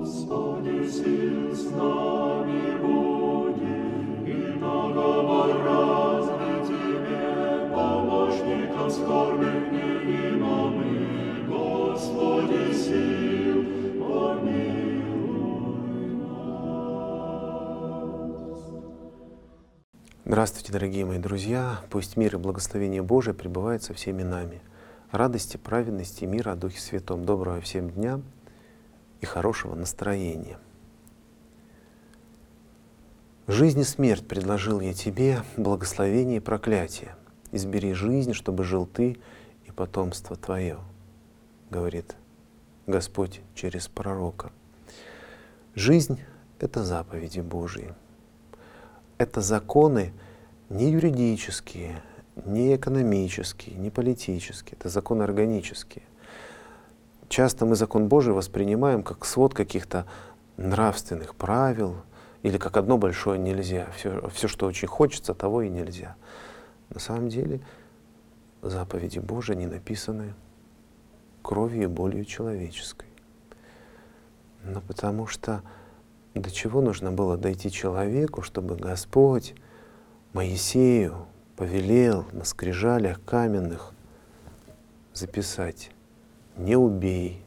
Господи, сил с нами буди, и наговор разный Тебе, помощником скорбных невима мы, Господи, сил, помилуй нас. Здравствуйте, дорогие мои друзья! Пусть мир и благословение Божие пребывают со всеми нами. Радости, праведности, мира о Духе Святом. Доброго всем дня и хорошего настроения. Жизнь и смерть предложил я тебе, благословение и проклятие. Избери жизнь, чтобы жил ты и потомство твое, говорит Господь через пророка. Жизнь — это заповеди Божьи. Это законы не юридические, не экономические, не политические, это законы органические. Часто мы закон Божий воспринимаем как свод каких-то нравственных правил или как одно большое нельзя. Все, что очень хочется, того и нельзя. На самом деле заповеди Божии не написаны кровью и болью человеческой. Но потому что до чего нужно было дойти человеку, чтобы Господь Моисею повелел на скрижалях каменных записать: не убей,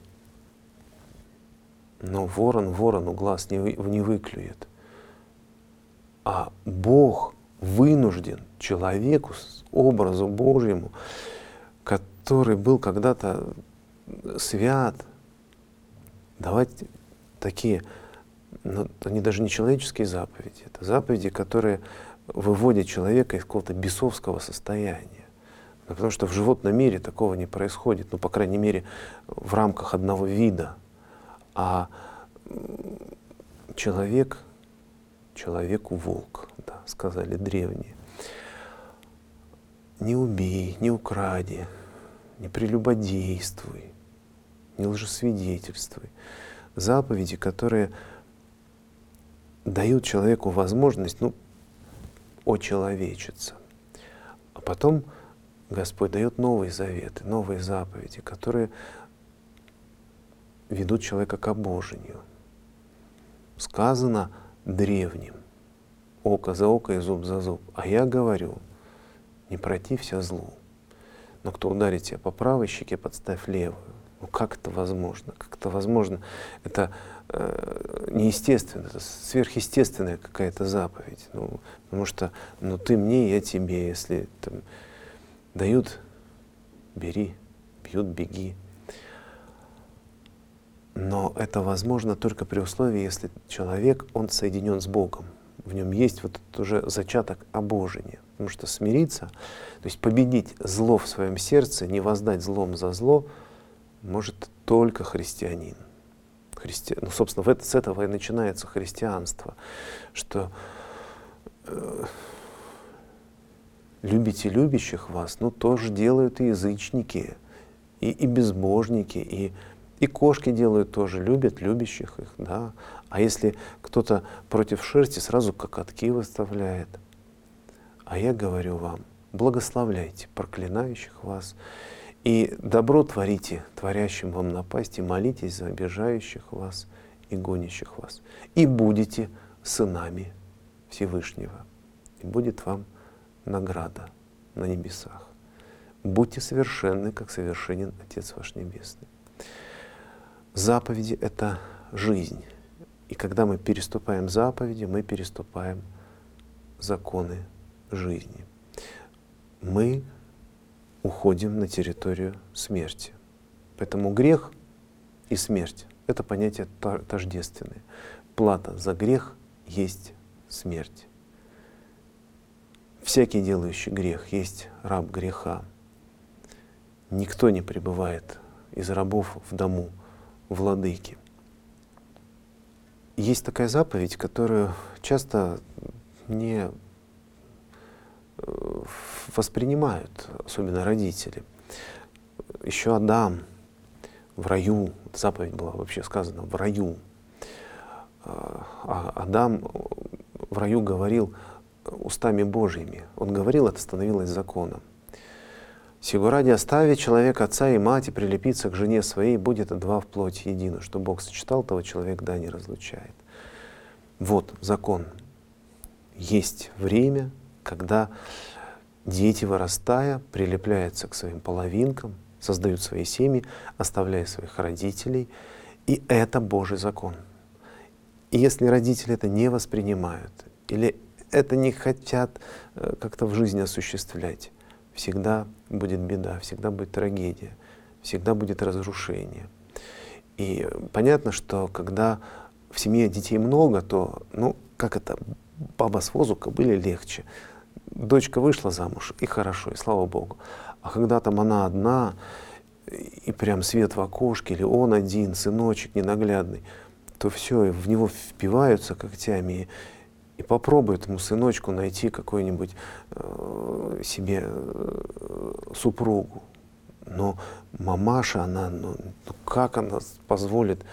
но ворон ворону глаз не выклюет. А Бог вынужден человеку, образу Божьему, который был когда-то свят, давать такие, но они даже не человеческие заповеди, это заповеди, которые выводят человека из какого-то бесовского состояния. Потому что в животном мире такого не происходит, ну, по крайней мере, в рамках одного вида. А человеку волк, да, сказали древние. Не убей, не укради, не прелюбодействуй, не лжесвидетельствуй. Заповеди, которые дают человеку возможность, очеловечиться. А потом Господь дает новые заветы, новые заповеди, которые ведут человека к обожению. Сказано древним: око за око и зуб за зуб. А я говорю: не протився злу. Но кто ударит тебя по правой щеке, подставь левую. Как это возможно? Как это возможно? Это неестественно, это сверхъестественная какая-то заповедь. Потому что ты мне, я тебе. Если там дают — бери, бьют — беги. Но это возможно только при условии, если человек, он соединен с Богом. В нем есть вот этот уже зачаток обожения. Потому что смириться, то есть победить зло в своем сердце, не воздать злом за зло, может только христианин. Собственно, с этого и начинается христианство, что любите любящих вас, тоже делают и язычники, и безбожники, и кошки делают тоже, любят любящих их, да. А если кто-то против шерсти, сразу кокотки выставляет. А я говорю вам: благословляйте проклинающих вас, и добро творите творящим вам напасть, и молитесь за обижающих вас и гонящих вас. И будете сынами Всевышнего, и будет вам награда на небесах. Будьте совершенны, как совершенен Отец ваш Небесный. Заповеди — это жизнь. И когда мы переступаем заповеди, мы переступаем законы жизни. Мы уходим на территорию смерти. Поэтому грех и смерть — это понятия тождественные. Плата за грех есть смерть. Всякий, делающий грех, есть раб греха. Никто не пребывает из рабов в дому владыки. Есть такая заповедь, которую часто не воспринимают, особенно родители. Еще Адам в раю, заповедь была вообще сказана в раю. А Адам в раю говорил устами Божьими. Он говорил, это становилось законом. Сего ради оставит человек отца и мать и прилепится к жене своей, будет два в плоти едино. Что Бог сочетал, того человек да не разлучает. Вот закон. Есть время, когда дети, вырастая, прилепляются к своим половинкам, создают свои семьи, оставляя своих родителей. И это Божий закон. И если родители это не воспринимают или это не хотят как-то в жизни осуществлять, всегда будет беда, всегда будет трагедия, всегда будет разрушение. И понятно, что когда в семье детей много, то, как это, баба с возу кобыле легче. Дочка вышла замуж, и хорошо, и слава Богу. А когда там она одна, и прям свет в окошке, или он один, сыночек ненаглядный, то все, в него впиваются когтями, и попробуй этому сыночку найти какую-нибудь себе супругу. Но мамаша, она, как она позволит?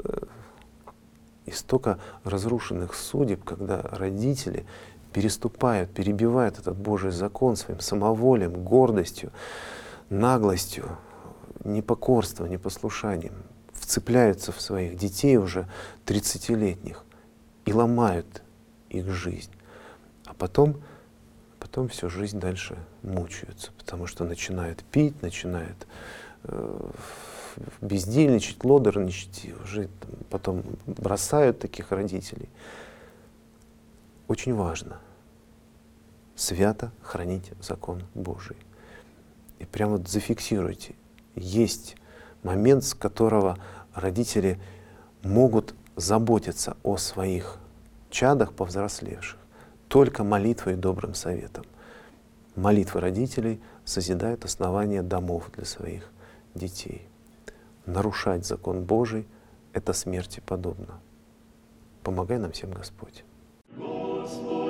И столько разрушенных судеб, когда родители переступают, перебивают этот Божий закон своим самоволием, гордостью, наглостью, непокорством, непослушанием, вцепляются в своих детей уже 30-летних и ломают их жизнь. А потом всю жизнь дальше мучаются, потому что начинают пить, начинают бездельничать, лодорничать, и уже потом бросают таких родителей. Очень важно свято хранить закон Божий. И прямо вот зафиксируйте. Есть момент, с которого родители могут заботиться о своих чадах повзрослевших только молитвой и добрым советом. Молитвы родителей созидают основания домов для своих детей. Нарушать закон Божий — это смерти подобно. Помогай нам всем, Господь. Господь.